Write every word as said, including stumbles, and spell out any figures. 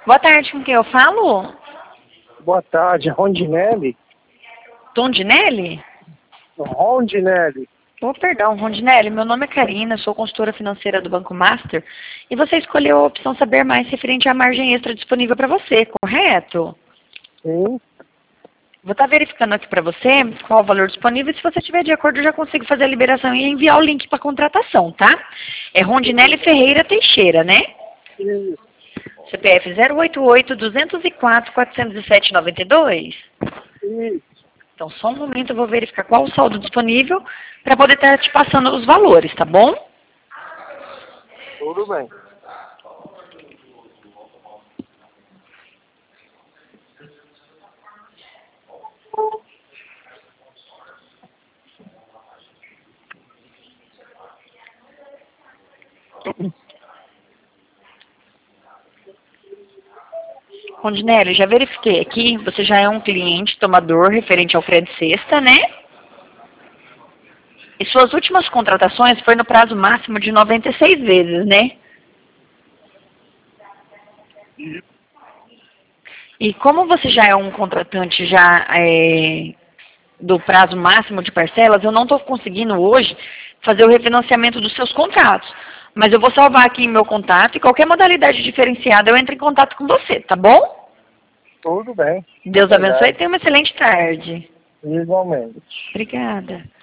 Boa tarde, com quem eu falo? Boa tarde, Rondinelli. Tondinelli? Rondinelli. Oh, perdão, Rondinelli, meu nome é Karina, sou consultora financeira do Banco Master e você escolheu a opção saber mais referente à margem extra disponível para você, correto? Sim. Vou estar verificando aqui para você qual o valor disponível e se você estiver de acordo eu já consigo fazer a liberação e enviar o link para contratação, tá? É Rondinelli Ferreira Teixeira, né? Sim. C P F zero oito oito, duzentos e quatro, quatrocentos e sete, noventa e dois. Sim. Então, só um momento, eu vou verificar qual o saldo disponível para poder estar te passando os valores, tá bom? Tudo bem. Rondinelli, já verifiquei aqui, você já é um cliente tomador referente ao Credit Sexta, né? E suas últimas contratações foi no prazo máximo de noventa e seis vezes, né? E como você já é um contratante já é, do prazo máximo de parcelas, eu não estou conseguindo hoje fazer o refinanciamento dos seus contratos. Mas eu vou salvar aqui meu contato e qualquer modalidade diferenciada eu entro em contato com você, tá bom? Tudo bem. Deus abençoe e Obrigado. tenha uma excelente tarde. Igualmente. Obrigada.